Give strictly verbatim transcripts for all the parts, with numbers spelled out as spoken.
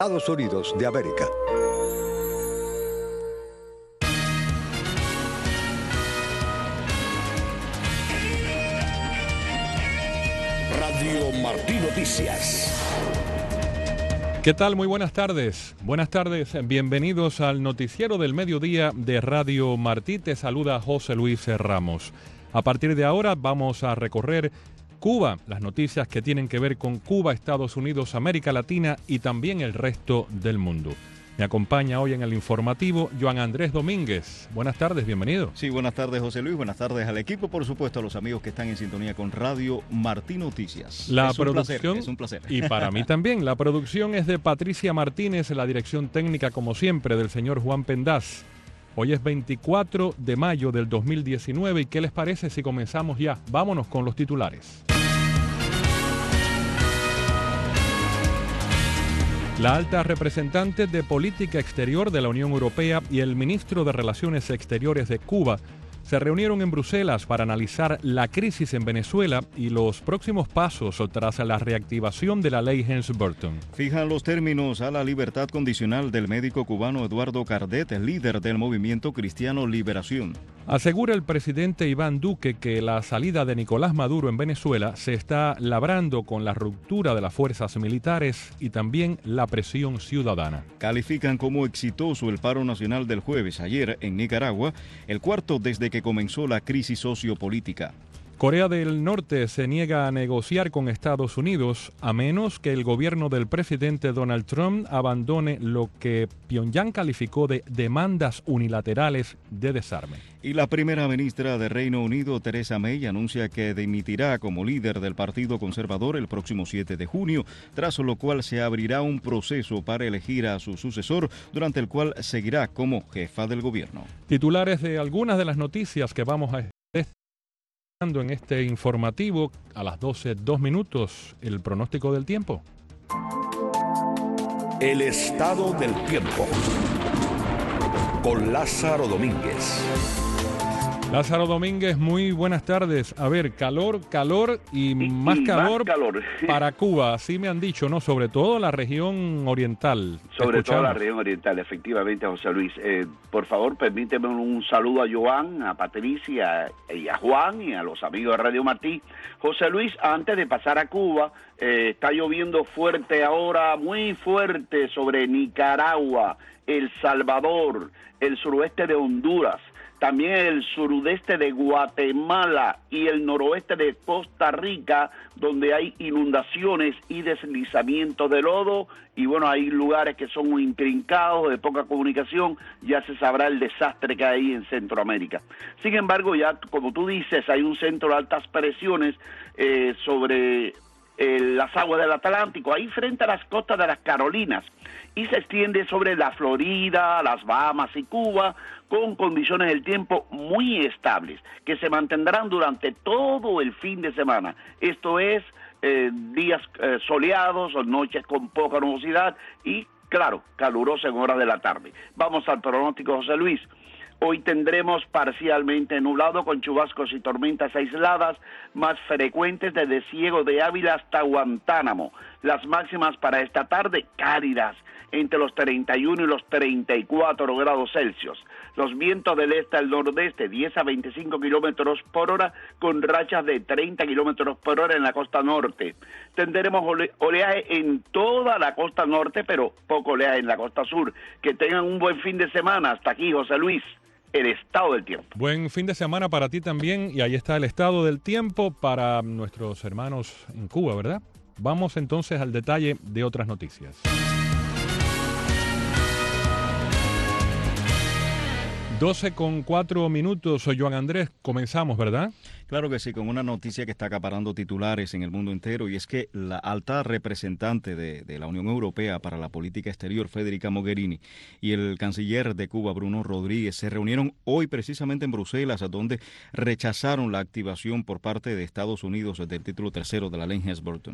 Estados Unidos de América. Radio Martí Noticias. ¿Qué tal? Muy buenas tardes. Buenas tardes, bienvenidos al noticiero del mediodía de Radio Martí. Te saluda José Luis Ramos. A partir de ahora vamos a recorrer Cuba, las noticias que tienen que ver con Cuba, Estados Unidos, América Latina y también el resto del mundo. Me acompaña hoy en el informativo Joan Andrés Domínguez. Buenas tardes, bienvenido. Sí, buenas tardes, José Luis. Buenas tardes al equipo, por supuesto, a los amigos que están en sintonía con Radio Martí Noticias. La es producción, un placer, es un placer. Y para mí también, la producción es de Patricia Martínez, la dirección técnica, como siempre, del señor Juan Pendaz. Hoy es veinticuatro de mayo del dos mil diecinueve y ¿qué les parece si comenzamos ya? Vámonos con los titulares. La alta representante de Política Exterior de la Unión Europea y el ministro de Relaciones Exteriores de Cuba se reunieron en Bruselas para analizar la crisis en Venezuela y los próximos pasos tras la reactivación de la ley Helms-Burton. Fijan los términos a la libertad condicional del médico cubano Eduardo Cardet, líder del movimiento Cristiano Liberación. Asegura el presidente Iván Duque que la salida de Nicolás Maduro en Venezuela se está labrando con la ruptura de las fuerzas militares y también la presión ciudadana. Califican como exitoso el paro nacional del jueves ayer en Nicaragua, el cuarto desde que comenzó la crisis sociopolítica. Corea del Norte se niega a negociar con Estados Unidos a menos que el gobierno del presidente Donald Trump abandone lo que Pyongyang calificó de demandas unilaterales de desarme. Y la primera ministra de Reino Unido, Theresa May, anuncia que dimitirá como líder del Partido Conservador el próximo siete de junio, tras lo cual se abrirá un proceso para elegir a su sucesor, durante el cual seguirá como jefa del gobierno. Titulares de algunas de las noticias que vamos a en este informativo. A las doce, dos minutos, el pronóstico del tiempo. El estado del tiempo con Lázaro Domínguez. Lázaro Domínguez, muy buenas tardes. A ver, calor, calor y, y más, y calor más calor para Cuba, así me han dicho, ¿no? Sobre todo la región oriental. Sobre Escuchamos. todo la región oriental, efectivamente, José Luis. Eh, por favor, permíteme un saludo a Joan, a Patricia y a Juan y a los amigos de Radio Martí. José Luis, antes de pasar a Cuba, eh, está lloviendo fuerte ahora, muy fuerte sobre Nicaragua, El Salvador, el suroeste de Honduras, también el sureste de Guatemala y el noroeste de Costa Rica, donde hay inundaciones y deslizamiento de lodo, y bueno, hay lugares que son muy intrincados, de poca comunicación, ya se sabrá el desastre que hay en Centroamérica. Sin embargo, ya como tú dices, hay un centro de altas presiones eh, sobre eh, las aguas del Atlántico, ahí frente a las costas de las Carolinas, y se extiende sobre la Florida, las Bahamas y Cuba, con condiciones del tiempo muy estables, que se mantendrán durante todo el fin de semana. Esto es, eh, días eh, soleados o noches con poca nubosidad y, claro, caluroso en horas de la tarde. Vamos al pronóstico, José Luis. Hoy tendremos parcialmente nublado con chubascos y tormentas aisladas más frecuentes desde Ciego de Ávila hasta Guantánamo. Las máximas para esta tarde cálidas, entre los treinta y uno y los treinta y cuatro grados Celsius. Los vientos del este al nordeste, diez a veinticinco kilómetros por hora, con rachas de treinta kilómetros por hora en la costa norte. Tendremos ole- oleaje en toda la costa norte, pero poco oleaje en la costa sur. Que tengan un buen fin de semana. Hasta aquí, José Luis, el estado del tiempo. Buen fin de semana para ti también, y ahí está el estado del tiempo para nuestros hermanos en Cuba, ¿verdad? Vamos entonces al detalle de otras noticias. doce con cuatro minutos, soy Joan Andrés, comenzamos, ¿verdad? Claro que sí, con una noticia que está acaparando titulares en el mundo entero, y es que la alta representante de, de la Unión Europea para la Política Exterior, Federica Mogherini, y el canciller de Cuba, Bruno Rodríguez, se reunieron hoy precisamente en Bruselas, donde rechazaron la activación por parte de Estados Unidos del título tercero de la ley Helms-Burton.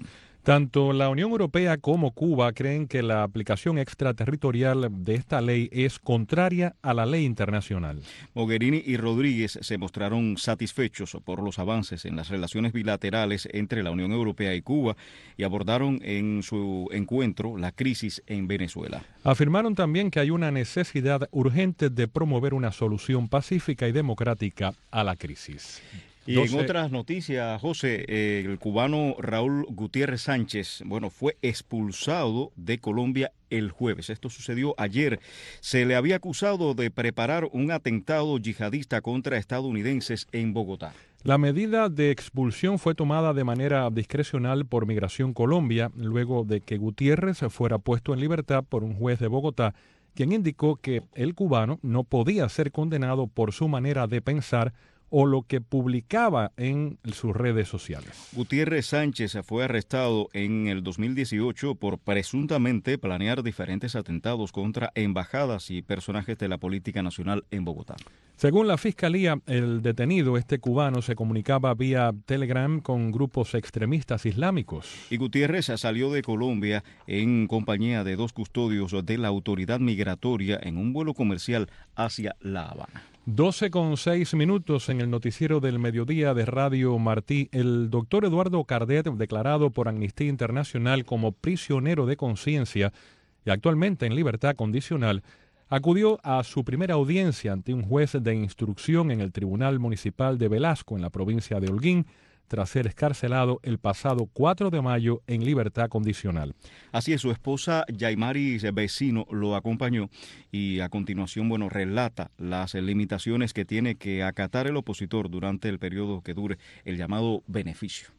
Tanto la Unión Europea como Cuba creen que la aplicación extraterritorial de esta ley es contraria a la ley internacional. Mogherini y Rodríguez se mostraron satisfechos por los avances en las relaciones bilaterales entre la Unión Europea y Cuba y abordaron en su encuentro la crisis en Venezuela. Afirmaron también que hay una necesidad urgente de promover una solución pacífica y democrática a la crisis. Y en otras noticias, José, eh, el cubano Raúl Gutiérrez Sánchez, bueno, fue expulsado de Colombia el jueves. Esto sucedió ayer. Se le había acusado de preparar un atentado yihadista contra estadounidenses en Bogotá. La medida de expulsión fue tomada de manera discrecional por Migración Colombia, luego de que Gutiérrez fuera puesto en libertad por un juez de Bogotá, quien indicó que el cubano no podía ser condenado por su manera de pensar o lo que publicaba en sus redes sociales. Gutiérrez Sánchez fue arrestado en el dos mil dieciocho por presuntamente planear diferentes atentados contra embajadas y personajes de la política nacional en Bogotá. Según la Fiscalía, el detenido, este cubano, se comunicaba vía Telegram con grupos extremistas islámicos. Y Gutiérrez salió de Colombia en compañía de dos custodios de la autoridad migratoria en un vuelo comercial hacia La Habana. doce con seis minutos en el noticiero del mediodía de Radio Martí. El doctor Eduardo Cardet, declarado por Amnistía Internacional como prisionero de conciencia y actualmente en libertad condicional, acudió a su primera audiencia ante un juez de instrucción en el Tribunal Municipal de Velasco, en la provincia de Holguín, tras ser excarcelado el pasado cuatro de mayo en libertad condicional. Así es, su esposa Yaimaris Vecino lo acompañó y a continuación, bueno, relata las limitaciones que tiene que acatar el opositor durante el periodo que dure el llamado beneficio.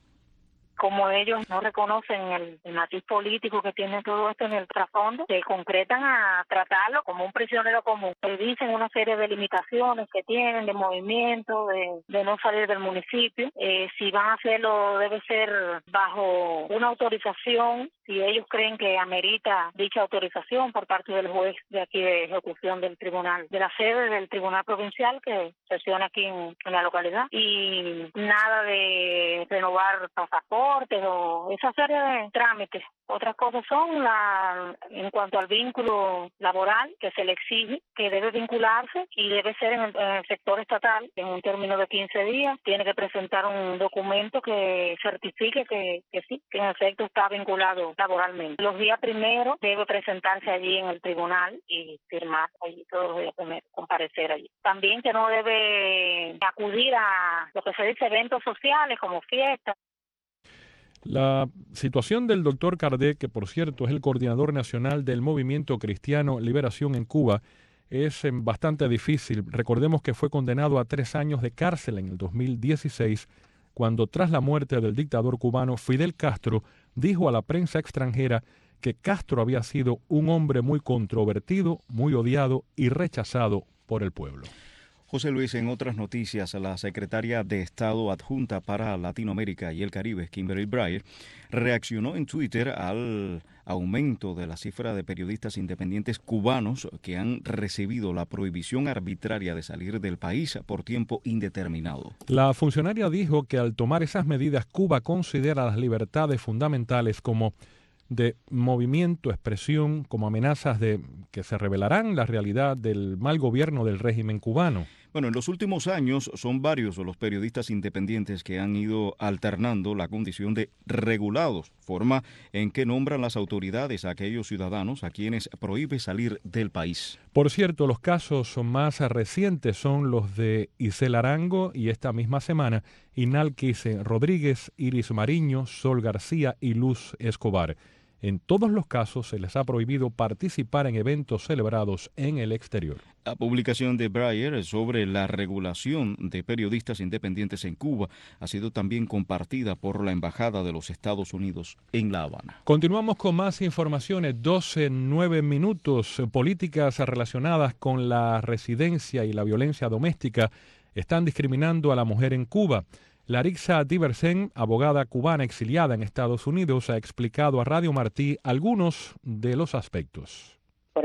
Como ellos no reconocen el, el matiz político que tiene todo esto en el trasfondo, se concretan a tratarlo como un prisionero común. Le dicen una serie de limitaciones que tienen, de movimiento, de, de no salir del municipio. Eh, si van a hacerlo, debe ser bajo una autorización, si ellos creen que amerita dicha autorización por parte del juez de aquí de ejecución del tribunal, de la sede del tribunal provincial que sesiona aquí en, en la localidad. Y nada de renovar pasaportes o esa serie de trámites. Otras cosas son la en cuanto al vínculo laboral que se le exige, que debe vincularse y debe ser en el, en el sector estatal en un término de quince días. Tiene que presentar un documento que certifique que, que sí, que en efecto está vinculado laboralmente. Los días primeros debe presentarse allí en el tribunal y firmar allí todos los días primeros, comparecer allí. También que no debe acudir a lo que se dice eventos sociales como fiestas. La situación del doctor Cardet, que por cierto es el coordinador nacional del Movimiento Cristiano Liberación en Cuba, es bastante difícil. Recordemos que fue condenado a tres años de cárcel en el dos mil dieciséis, cuando tras la muerte del dictador cubano Fidel Castro, dijo a la prensa extranjera que Castro había sido un hombre muy controvertido, muy odiado y rechazado por el pueblo. José Luis, en otras noticias, la secretaria de Estado adjunta para Latinoamérica y el Caribe, Kimberly Breyer, reaccionó en Twitter al aumento de la cifra de periodistas independientes cubanos que han recibido la prohibición arbitraria de salir del país por tiempo indeterminado. La funcionaria dijo que al tomar esas medidas, Cuba considera las libertades fundamentales como de movimiento, expresión, como amenazas de que se revelarán la realidad del mal gobierno del régimen cubano. Bueno, en los últimos años son varios los periodistas independientes que han ido alternando la condición de regulados, forma en que nombran las autoridades a aquellos ciudadanos a quienes prohíbe salir del país. Por cierto, los casos más recientes son los de Isel Arango y esta misma semana Inalquis Rodríguez, Iris Mariño, Sol García y Luz Escobar. En todos los casos se les ha prohibido participar en eventos celebrados en el exterior. La publicación de Breyer sobre la regulación de periodistas independientes en Cuba ha sido también compartida por la Embajada de los Estados Unidos en La Habana. Continuamos con más informaciones. doce, nueve minutos. Políticas relacionadas con la residencia y la violencia doméstica están discriminando a la mujer en Cuba. Larixa Diversen, abogada cubana exiliada en Estados Unidos, ha explicado a Radio Martí algunos de los aspectos. Por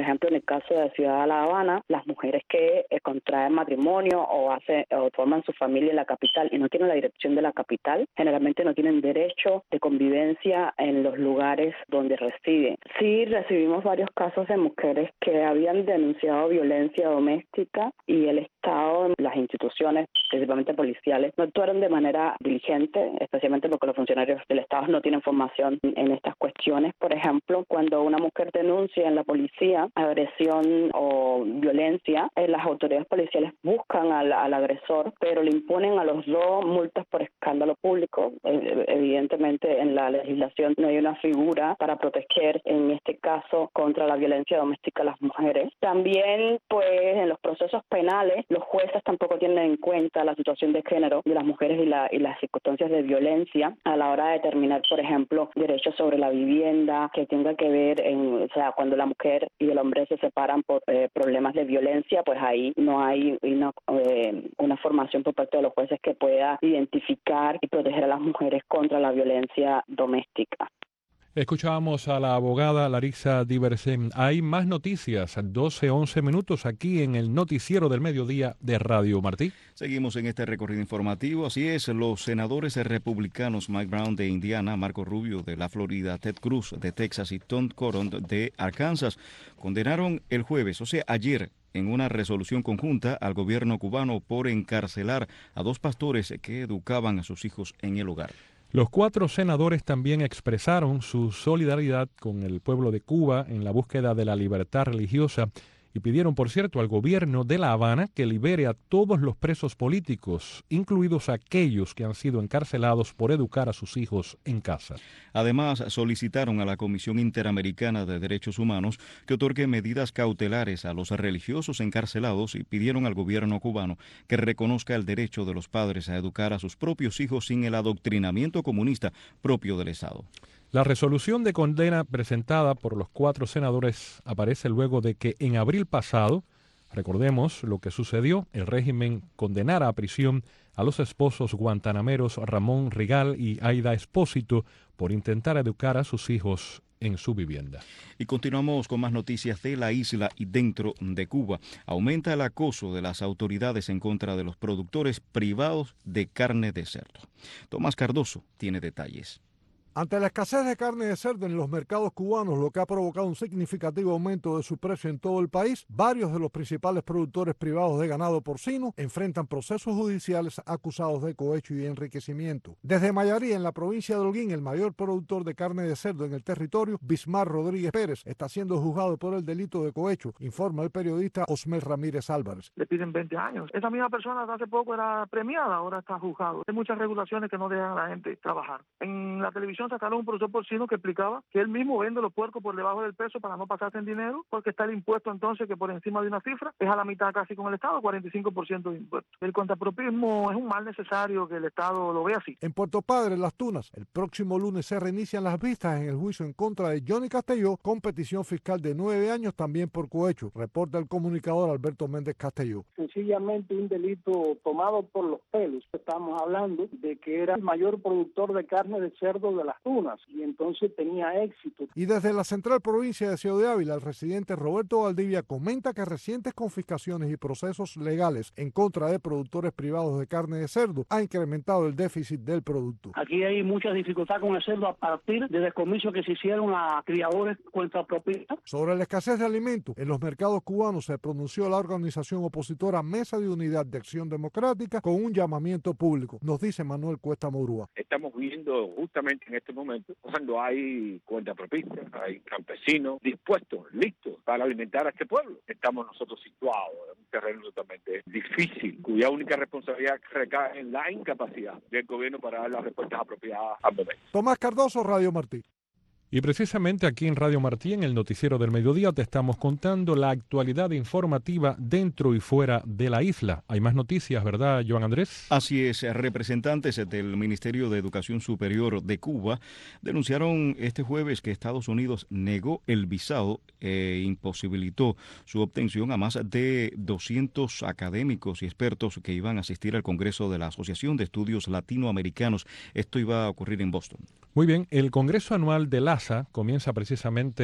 ejemplo, en el caso de Ciudad de La Habana, las mujeres que eh, contraen matrimonio o hacen o forman su familia en la capital y no tienen la dirección de la capital, generalmente no tienen derecho de convivencia en los lugares donde residen. Sí recibimos varios casos de mujeres que habían denunciado violencia doméstica y el Estado, las instituciones, principalmente policiales, no actuaron de manera diligente, especialmente porque los funcionarios del Estado no tienen formación en estas cuestiones. Por ejemplo, cuando una mujer denuncia en la policía agresión o violencia, eh, las autoridades policiales buscan al, al agresor, pero le imponen a los dos multas por escándalo público. Eh, evidentemente, en la legislación no hay una figura para proteger, en este caso, contra la violencia doméstica a las mujeres. También, pues, en los procesos penales, los jueces tampoco tienen en cuenta la situación de género de las mujeres y, la, y las circunstancias de violencia a la hora de determinar, por ejemplo, derechos sobre la vivienda, que tenga que ver, en, o sea, cuando la mujer y el hombre se separan por eh, problemas de violencia, pues ahí no hay una, eh, una formación por parte de los jueces que pueda identificar y proteger a las mujeres contra la violencia doméstica. Escuchábamos a la abogada Larissa Diversen. Hay más noticias, doce, once minutos aquí en el noticiero del mediodía de Radio Martí. Seguimos en este recorrido informativo. Así es, los senadores republicanos Mike Brown de Indiana, Marco Rubio de la Florida, Ted Cruz de Texas y Tom Cotton de Arkansas condenaron el jueves, o sea, ayer, en una resolución conjunta al gobierno cubano por encarcelar a dos pastores que educaban a sus hijos en el hogar. Los cuatro senadores también expresaron su solidaridad con el pueblo de Cuba en la búsqueda de la libertad religiosa y pidieron, por cierto, al gobierno de La Habana que libere a todos los presos políticos, incluidos aquellos que han sido encarcelados por educar a sus hijos en casa. Además, solicitaron a la Comisión Interamericana de Derechos Humanos que otorgue medidas cautelares a los religiosos encarcelados y pidieron al gobierno cubano que reconozca el derecho de los padres a educar a sus propios hijos sin el adoctrinamiento comunista propio del Estado. La resolución de condena presentada por los cuatro senadores aparece luego de que en abril pasado, recordemos lo que sucedió, el régimen condenara a prisión a los esposos guantanameros Ramón Rigal y Aida Espósito por intentar educar a sus hijos en su vivienda. Y continuamos con más noticias de la isla y dentro de Cuba. Aumenta el acoso de las autoridades en contra de los productores privados de carne de cerdo. Tomás Cardoso tiene detalles. Ante la escasez de carne de cerdo en los mercados cubanos, lo que ha provocado un significativo aumento de su precio en todo el país, varios de los principales productores privados de ganado porcino enfrentan procesos judiciales acusados de cohecho y enriquecimiento. Desde Mayarí, en la provincia de Holguín, el mayor productor de carne de cerdo en el territorio, Bismar Rodríguez Pérez, está siendo juzgado por el delito de cohecho, informa el periodista Osmel Ramírez Álvarez. Le piden veinte años. Esa misma persona hace poco era premiada, ahora está juzgado. Hay muchas regulaciones que no dejan a la gente trabajar. En la televisión sacaron un profesor porcino que explicaba que él mismo vende los puercos por debajo del peso para no pasarse en dinero, porque está el impuesto entonces que por encima de una cifra es a la mitad casi con el Estado, cuarenta y cinco por ciento de impuesto. El contrapropismo es un mal necesario que el Estado lo vea así. En Puerto Padre, Las Tunas, el próximo lunes se reinician las vistas en el juicio en contra de Johnny Castelló con petición fiscal de nueve años también por cohecho, reporta el comunicador Alberto Méndez Castelló. Sencillamente un delito tomado por los pelos. Estamos hablando de que era el mayor productor de carne de cerdo de Las Tunas y entonces tenía éxito. Y desde la central provincia de Ciudad de Ávila, el residente Roberto Valdivia comenta que recientes confiscaciones y procesos legales en contra de productores privados de carne de cerdo ha incrementado el déficit del producto. Aquí hay mucha dificultad con el cerdo a partir de decomisos que se hicieron a criadores contrapropistas. Sobre la escasez de alimentos en los mercados cubanos se pronunció la organización opositora Mesa de Unidad de Acción Democrática con un llamamiento público, nos dice Manuel Cuesta Morúa. Estamos viendo justamente en este momento cuando hay cuentapropistas, hay campesinos dispuestos, listos para alimentar a este pueblo. Estamos nosotros situados en un terreno totalmente difícil, cuya única responsabilidad recae en la incapacidad del gobierno para dar las respuestas apropiadas al momento. Tomás Cardoso, Radio Martí. Y precisamente aquí en Radio Martí, en el Noticiero del Mediodía, te estamos contando la actualidad informativa dentro y fuera de la isla. Hay más noticias, ¿verdad, Joan Andrés? Así es, representantes del Ministerio de Educación Superior de Cuba denunciaron este jueves que Estados Unidos negó el visado e imposibilitó su obtención a más de doscientos académicos y expertos que iban a asistir al Congreso de la Asociación de Estudios Latinoamericanos. Esto iba a ocurrir en Boston. Muy bien, el Congreso Anual de la A S A comienza precisamente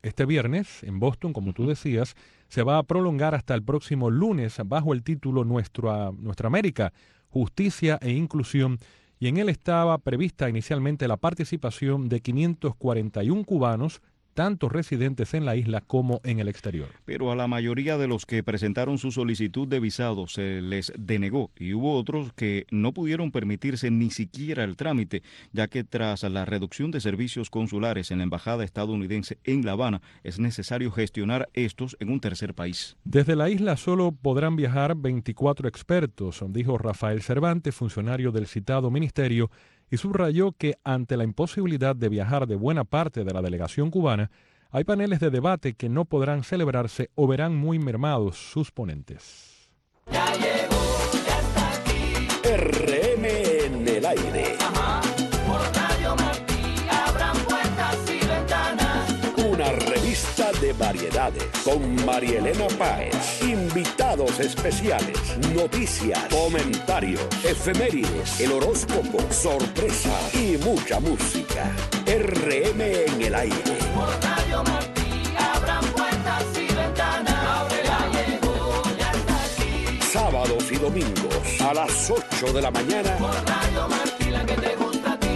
este viernes en Boston, como tú decías, se va a prolongar hasta el próximo lunes bajo el título Nuestra, Nuestra América, Justicia e Inclusión, y en él estaba prevista inicialmente la participación de quinientos cuarenta y uno cubanos, tanto residentes en la isla como en el exterior. Pero a la mayoría de los que presentaron su solicitud de visado se les denegó y hubo otros que no pudieron permitirse ni siquiera el trámite, ya que tras la reducción de servicios consulares en la embajada estadounidense en La Habana es necesario gestionar estos en un tercer país. Desde la isla solo podrán viajar veinticuatro expertos, dijo Rafael Cervantes, funcionario del citado ministerio, y subrayó que ante la imposibilidad de viajar de buena parte de la delegación cubana, hay paneles de debate que no podrán celebrarse o verán muy mermados sus ponentes. Ya llegó, ya está aquí. R M en el aire. Ajá. Por Radio Martí abran puertas y ventanas. Una revista de variedades con Marielena Páez. Invitados especiales, noticias, comentarios, efemérides, el horóscopo, sorpresas y mucha música. R M en el aire. Por Radio Martí abran puertas y ventanas. Ya llegó, ya está aquí. Sábados y domingos a las ocho de la mañana. Por Radio Martí, la que te gusta a ti.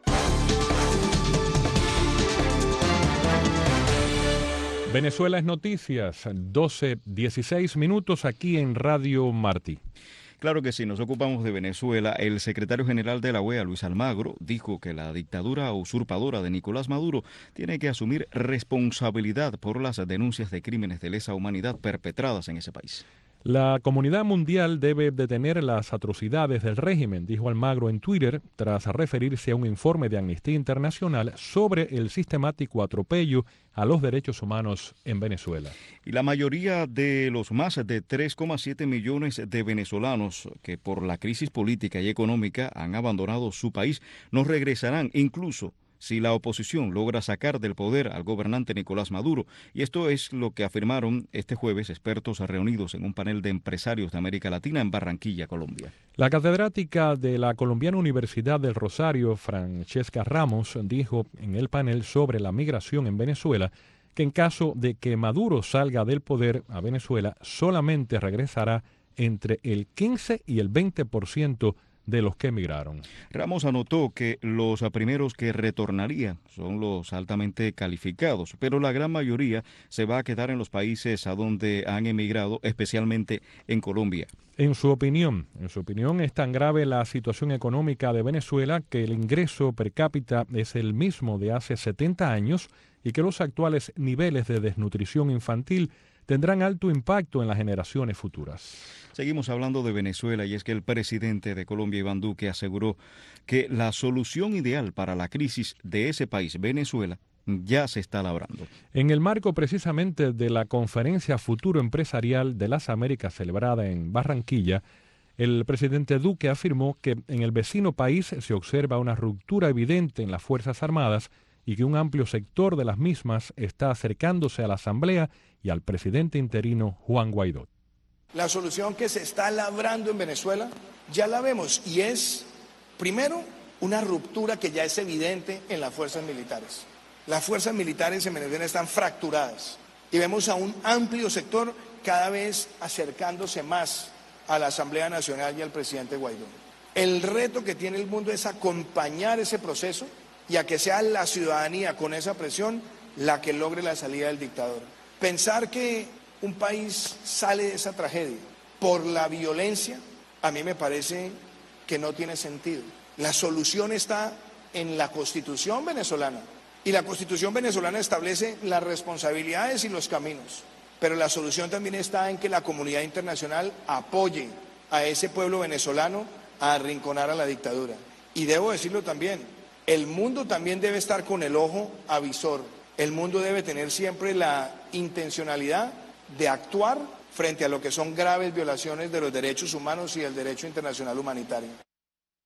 Venezuela es noticias, doce dieciséis minutos aquí en Radio Martí. Claro que sí, nos ocupamos de Venezuela. El secretario general de la O E A, Luis Almagro, dijo que la dictadura usurpadora de Nicolás Maduro tiene que asumir responsabilidad por las denuncias de crímenes de lesa humanidad perpetradas en ese país. La comunidad mundial debe detener las atrocidades del régimen, dijo Almagro en Twitter, tras referirse a un informe de Amnistía Internacional sobre el sistemático atropello a los derechos humanos en Venezuela. Y la mayoría de los más de tres coma siete millones de venezolanos que por la crisis política y económica han abandonado su país no regresarán, incluso si la oposición logra sacar del poder al gobernante Nicolás Maduro. Y esto es lo que afirmaron este jueves expertos reunidos en un panel de empresarios de América Latina en Barranquilla, Colombia. La catedrática de la Colombiana Universidad del Rosario, Francesca Ramos, dijo en el panel sobre la migración en Venezuela que en caso de que Maduro salga del poder a Venezuela, solamente regresará entre el quince y el veinte por ciento de los que emigraron. Ramos anotó que los primeros que retornarían son los altamente calificados, pero la gran mayoría se va a quedar en los países a donde han emigrado, especialmente en Colombia. En su opinión, en su opinión es tan grave la situación económica de Venezuela que el ingreso per cápita es el mismo de hace setenta años y que los actuales niveles de desnutrición infantil tendrán alto impacto en las generaciones futuras. Seguimos hablando de Venezuela y es que el presidente de Colombia, Iván Duque, aseguró que la solución ideal para la crisis de ese país, Venezuela, ya se está labrando. En el marco precisamente de la Conferencia Futuro Empresarial de las Américas celebrada en Barranquilla, el presidente Duque afirmó que en el vecino país se observa una ruptura evidente en las Fuerzas Armadas y que un amplio sector de las mismas está acercándose a la Asamblea y al presidente interino Juan Guaidó. La solución que se está labrando en Venezuela ya la vemos y es, primero, una ruptura que ya es evidente en las fuerzas militares. Las fuerzas militares en Venezuela están fracturadas y vemos a un amplio sector cada vez acercándose más a la Asamblea Nacional y al presidente Guaidó. El reto que tiene el mundo es acompañar ese proceso y a que sea la ciudadanía con esa presión la que logre la salida del dictador. Pensar que un país sale de esa tragedia por la violencia, a mí me parece que no tiene sentido. La solución está en la Constitución venezolana y la Constitución venezolana establece las responsabilidades y los caminos, pero la solución también está en que la comunidad internacional apoye a ese pueblo venezolano a arrinconar a la dictadura. Y debo decirlo también, el mundo también debe estar con el ojo avisor. El mundo debe tener siempre la intencionalidad de actuar frente a lo que son graves violaciones de los derechos humanos y del derecho internacional humanitario.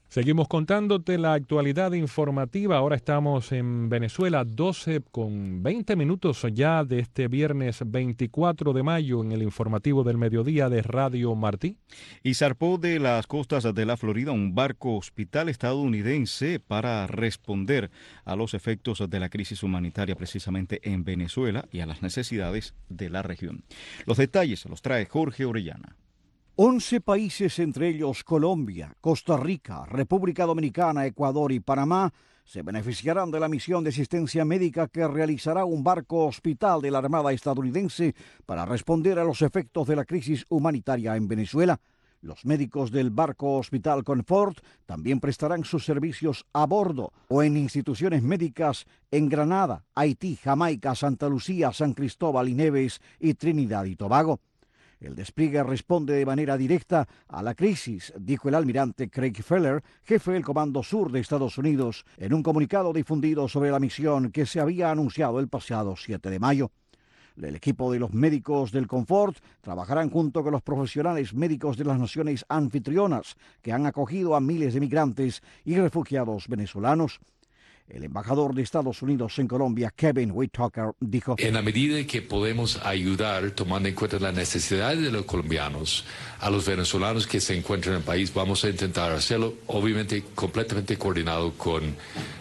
Seguimos contándote la actualidad informativa. Ahora estamos en Venezuela, doce con veinte minutos ya de este viernes veinticuatro de mayo en el informativo del mediodía de Radio Martí. Y zarpó de las costas de la Florida un barco hospital estadounidense para responder a los efectos de la crisis humanitaria precisamente en Venezuela y a las necesidades de la región. Los detalles los trae Jorge Orellana. once países, entre ellos Colombia, Costa Rica, República Dominicana, Ecuador y Panamá, se beneficiarán de la misión de asistencia médica que realizará un barco hospital de la Armada estadounidense para responder a los efectos de la crisis humanitaria en Venezuela. Los médicos del barco hospital Comfort también prestarán sus servicios a bordo o en instituciones médicas en Granada, Haití, Jamaica, Santa Lucía, San Cristóbal y Neves y Trinidad y Tobago. El despliegue responde de manera directa a la crisis, dijo el almirante Craig Feller, jefe del Comando Sur de Estados Unidos, en un comunicado difundido sobre la misión que se había anunciado el pasado siete de mayo. El equipo de los médicos del Comfort trabajarán junto con los profesionales médicos de las naciones anfitrionas que han acogido a miles de migrantes y refugiados venezolanos. El embajador de Estados Unidos en Colombia, Kevin Whitaker, dijo: En la medida que podemos ayudar, tomando en cuenta las necesidades de los colombianos, a los venezolanos que se encuentran en el país, vamos a intentar hacerlo, obviamente, completamente coordinado con,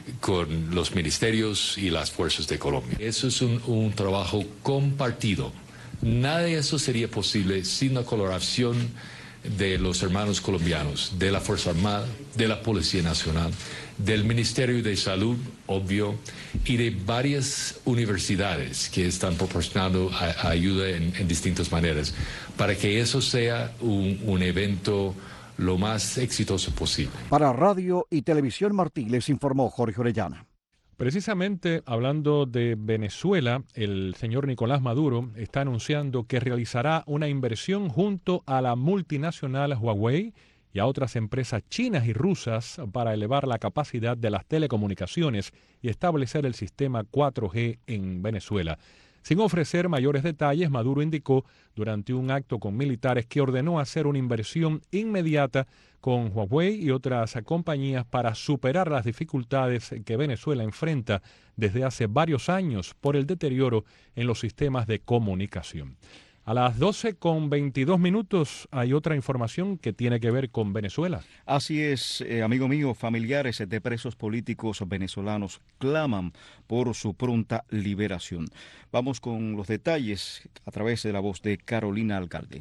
con los ministerios y las fuerzas de Colombia. Eso es un, un trabajo compartido. Nada de eso sería posible sin la colaboración de los hermanos colombianos, de la Fuerza Armada, de la Policía Nacional, del Ministerio de Salud, obvio, y de varias universidades que están proporcionando a, a ayuda en, en distintas maneras, para que eso sea un, un evento lo más exitoso posible. Para Radio y Televisión Martí les informó Jorge Orellana. Precisamente hablando de Venezuela, el señor Nicolás Maduro está anunciando que realizará una inversión junto a la multinacional Huawei y a otras empresas chinas y rusas para elevar la capacidad de las telecomunicaciones y establecer el sistema cuatro G en Venezuela. Sin ofrecer mayores detalles, Maduro indicó durante un acto con militares que ordenó hacer una inversión inmediata con Huawei y otras compañías para superar las dificultades que Venezuela enfrenta desde hace varios años por el deterioro en los sistemas de comunicación. A las doce con veintidós minutos hay otra información que tiene que ver con Venezuela. Así es, eh, amigo mío, familiares de presos políticos venezolanos claman por su pronta liberación. Vamos con los detalles a través de la voz de Carolina Alcalde.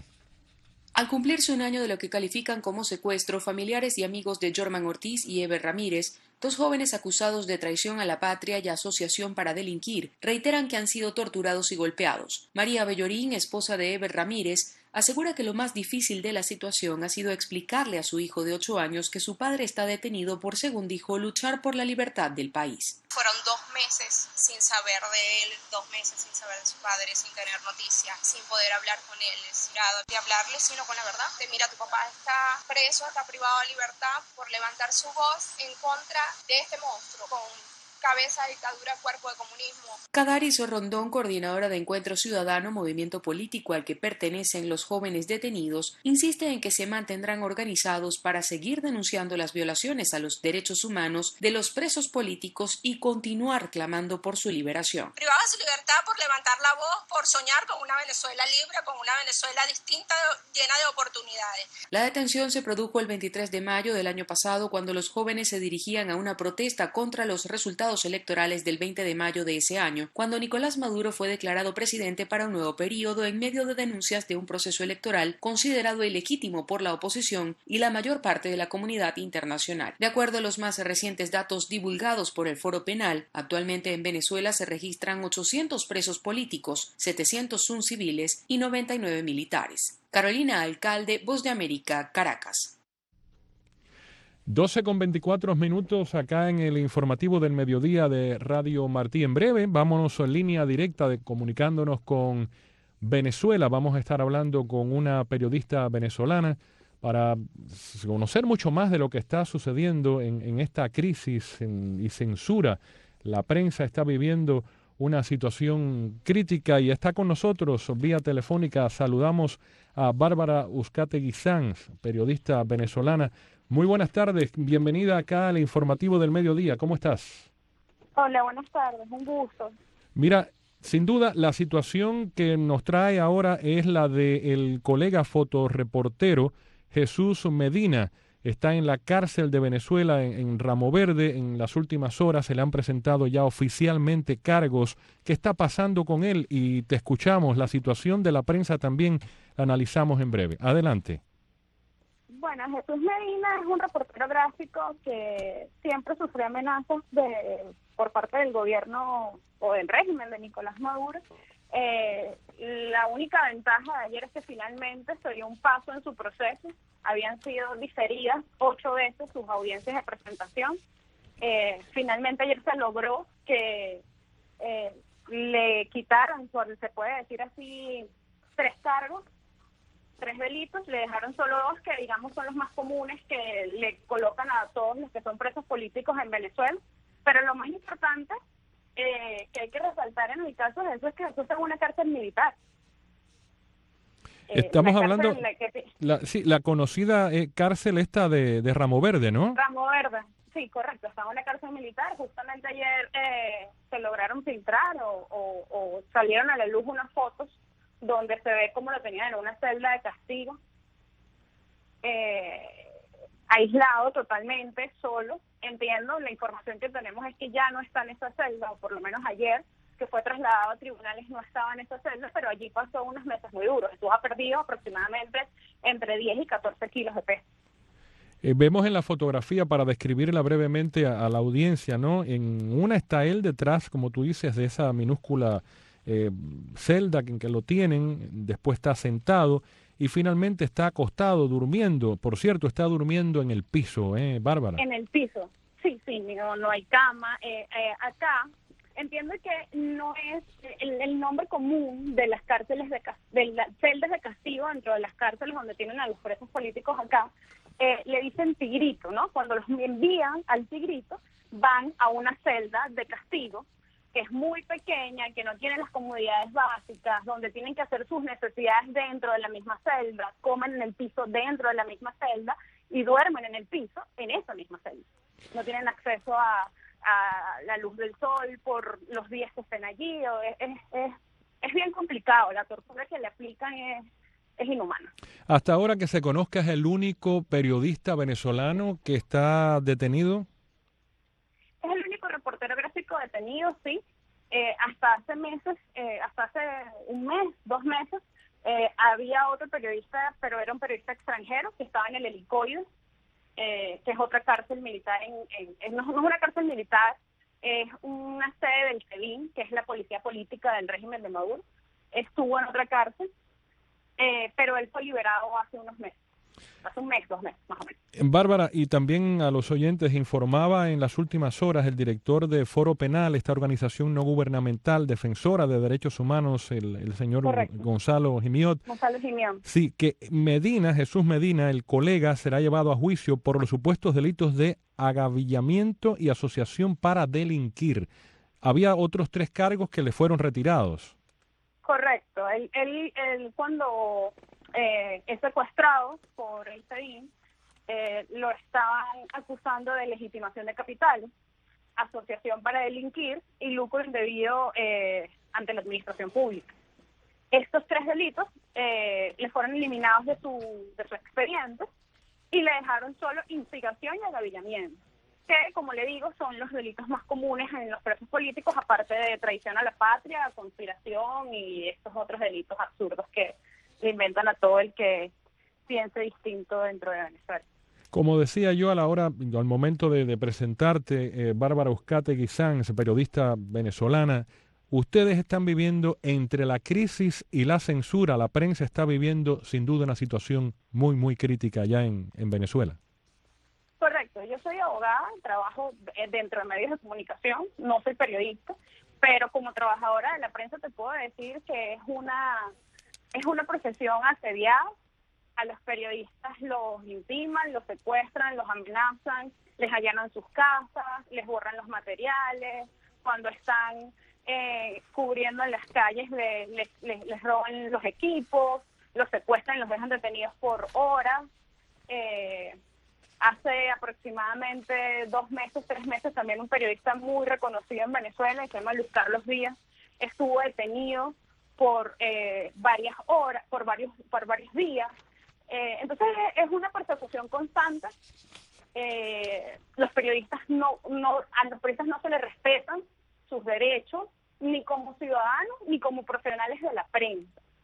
Al cumplirse un año de lo que califican como secuestro, familiares y amigos de Jorman Ortiz y Eber Ramírez, dos jóvenes acusados de traición a la patria y asociación para delinquir, reiteran que han sido torturados y golpeados. María Bellorín, esposa de Eber Ramírez, asegura que lo más difícil de la situación ha sido explicarle a su hijo de ocho años que su padre está detenido por, según dijo, luchar por la libertad del país. Fueron dos meses sin saber de él, dos meses sin saber de su padre, sin tener noticias, sin poder hablar con él, desesperado de hablarle, sino con la verdad. De, mira, tu papá está preso, está privado de libertad por levantar su voz en contra de este monstruo, con cabeza de dictadura, cuerpo de comunismo. Cadaris Rondón, coordinadora de Encuentro Ciudadano, movimiento político al que pertenecen los jóvenes detenidos, insiste en que se mantendrán organizados para seguir denunciando las violaciones a los derechos humanos de los presos políticos y continuar clamando por su liberación. Privada de su libertad por levantar la voz, por soñar con una Venezuela libre, con una Venezuela distinta, llena de oportunidades. La detención se produjo el veintitrés de mayo del año pasado, cuando los jóvenes se dirigían a una protesta contra los resultados electorales del veinte de mayo de ese año, cuando Nicolás Maduro fue declarado presidente para un nuevo periodo en medio de denuncias de un proceso electoral considerado ilegítimo por la oposición y la mayor parte de la comunidad internacional. De acuerdo a los más recientes datos divulgados por el Foro Penal, actualmente en Venezuela se registran ochocientos presos políticos, setecientos uno civiles y noventa y nueve militares. Carolina Alcalde, Voz de América, Caracas. doce con veinticuatro minutos acá en el informativo del mediodía de Radio Martí. En breve, vámonos en línea directa de comunicándonos con Venezuela. Vamos a estar hablando con una periodista venezolana para conocer mucho más de lo que está sucediendo en, en esta crisis en, y censura. La prensa está viviendo una situación crítica y está con nosotros vía telefónica. Saludamos a Bárbara Uzcategui Sanz, periodista venezolana. Muy buenas tardes, bienvenida acá al informativo del mediodía, ¿cómo estás? Hola, buenas tardes, un gusto. Mira, sin duda la situación que nos trae ahora es la del colega fotoreportero Jesús Medina. Está en la cárcel de Venezuela en, en Ramo Verde. En las últimas horas se le han presentado ya oficialmente cargos. ¿Qué está pasando con él? Y te escuchamos. La situación de la prensa también la analizamos en breve. Adelante. Bueno, Jesús Medina es un reportero gráfico que siempre sufrió amenazas de, por parte del gobierno o del régimen de Nicolás Maduro. Eh, la única ventaja de ayer es que finalmente se dio un paso en su proceso. Habían sido diferidas ocho veces sus audiencias de presentación. Eh, finalmente ayer se logró que eh, le quitaran, por, se puede decir así, tres cargos, tres delitos. Le dejaron solo dos, que digamos son los más comunes que le colocan a todos los que son presos políticos en Venezuela. Pero lo más importante eh, que hay que resaltar en el caso de eso es que eso es una cárcel militar. Estamos eh, hablando, la, que, la, sí, la conocida eh, cárcel esta de, de Ramo Verde, ¿no? Ramo Verde, sí, correcto, estaba en la cárcel militar. Justamente ayer eh, se lograron filtrar o, o, o salieron a la luz unas fotos donde se ve cómo lo tenían en una celda de castigo, eh, aislado totalmente, solo. Entiendo, la información que tenemos es que ya no está en esa celda, o por lo menos ayer, que fue trasladado a tribunales, no estaba en esa celda, pero allí pasó unos meses muy duros. Estuvo ha perdido aproximadamente entre diez y catorce kilos de peso. Eh, vemos en la fotografía, para describirla brevemente a, a la audiencia, ¿no? En una está él detrás, como tú dices, de esa minúscula eh, celda en que lo tienen, después está sentado y finalmente está acostado, durmiendo. Por cierto, está durmiendo en el piso, ¿eh, Bárbara? En el piso, sí, sí, no, no hay cama. Eh, eh, acá entiendo que no es el, el nombre común de las cárceles de, de las celdas de castigo dentro de las cárceles donde tienen a los presos políticos acá, eh, le dicen tigrito, ¿no? Cuando los envían al tigrito, van a una celda de castigo que es muy pequeña, que no tiene las comodidades básicas, donde tienen que hacer sus necesidades dentro de la misma celda, comen en el piso dentro de la misma celda y duermen en el piso en esa misma celda. No tienen acceso a a la luz del sol por los días que estén allí. Es, es, es bien complicado. La tortura que le aplican es, es inhumana. Hasta ahora que se conozca, ¿es el único periodista venezolano que está detenido? Es el único reportero gráfico detenido, sí. Eh, hasta hace meses, eh, hasta hace un mes, dos meses, eh, había otro periodista, pero era un periodista extranjero que estaba en el Helicoide, Eh, que es otra cárcel militar, en, en, en no, no es una cárcel militar, es una sede del SEBIN, que es la policía política del régimen de Maduro. Estuvo en otra cárcel, eh, pero él fue liberado hace unos meses, hace un mes, dos meses más o menos. Bárbara, y también a los oyentes, informaba en las últimas horas el director de Foro Penal, esta organización no gubernamental defensora de derechos humanos, el, el señor Correcto. Gonzalo Gimiot. Gonzalo Gimiot. Sí, que Medina, Jesús Medina, el colega, será llevado a juicio por los supuestos delitos de agavillamiento y asociación para delinquir. Había otros tres cargos que le fueron retirados. Correcto. Él, él, él cuando eh, es secuestrado por el SEBIN, Eh, lo estaban acusando de legitimación de capital, asociación para delinquir y lucro indebido eh, ante la administración pública. Estos tres delitos eh, le fueron eliminados de su, de su expediente y le dejaron solo instigación y agavillamiento, que, como le digo, son los delitos más comunes en los presos políticos, aparte de traición a la patria, conspiración y estos otros delitos absurdos que le inventan a todo el que piense distinto dentro de Venezuela. Como decía yo a la hora, al momento de, de presentarte, eh, Bárbara Uzcategui Sanz, periodista venezolana, ustedes están viviendo entre la crisis y la censura. La prensa está viviendo sin duda una situación muy, muy crítica allá en, en Venezuela. Correcto, yo soy abogada, trabajo dentro de medios de comunicación, no soy periodista, pero como trabajadora de la prensa te puedo decir que es una, es una profesión asediada. A los periodistas los intiman, los secuestran, los amenazan, les allanan sus casas, les borran los materiales, cuando están eh, cubriendo en las calles les, les, les, les roban los equipos, los secuestran, los dejan detenidos por horas. Eh, Hace aproximadamente dos meses, tres meses, también un periodista muy reconocido en Venezuela, que se llama Luis Carlos Díaz, estuvo detenido por eh, varias horas, por varios, por varios días. Eh, entonces es una persecución constante. Eh, los periodistas no, no, a los periodistas no se les respetan sus derechos, ni como ciudadanos, ni como profesionales de la prensa.